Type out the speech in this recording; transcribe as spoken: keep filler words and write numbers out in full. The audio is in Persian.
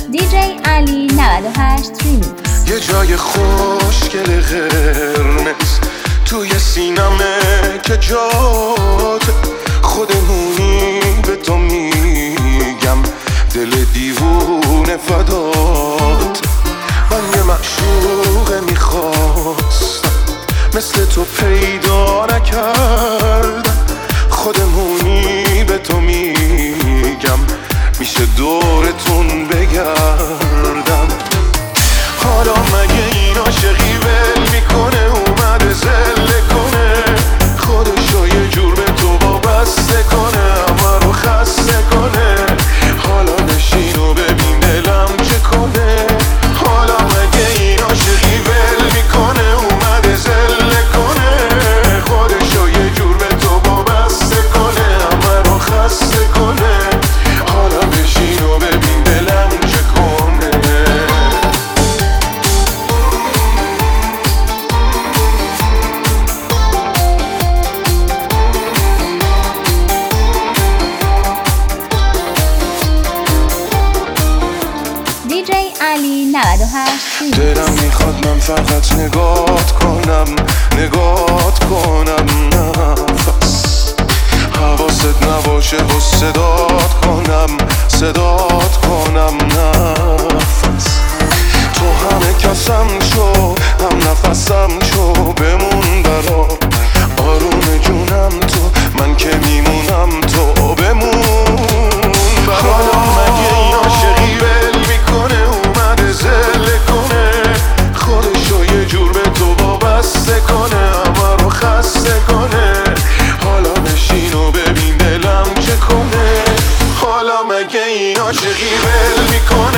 دیجی علی نود و هشت ریمیکس. یه جای خوشگل قرمز توی سینمه که جات خودمونی به تو میگم، دل دیوونه فدات. من یه معشوقه میخواستم مثل تو پیدا نکردم، خودمونی به تو میگم میشه دورتون بگردم. حالا مگه این عاشقی ول میکنه اومده زله کنه، خودشو یه جور به تو وابسته کنه، همه رو خسته کنه. حالا نشین و ببین دلم چه کنه. حالا مگه این عاشقی ول میکنه اومده زله کنه، خودشو یه جور به تو وابسته کنه، همه رو خسته کنه. حالا نشین و ببین دلم چه کنه. دیجی علی نود و هشت. دلم میخواد من فقط نگات کنم، نگات کنم، نفس حواست نباشه و صدات کنم، صدات کنم، نفس تو همه کسم شو، هم نفسم شو، بمون برا آروم جونم تو، من که میمونم تو بمون برا. حالا مگه این عاشقی ول میکنه اومده زله کنه، خودشو یه جور به تو وابسته کنه، همه رو خسته کنه. حالا نشین و ببین دلم چه کنه. حالا مگه این عاشقی ول میکنه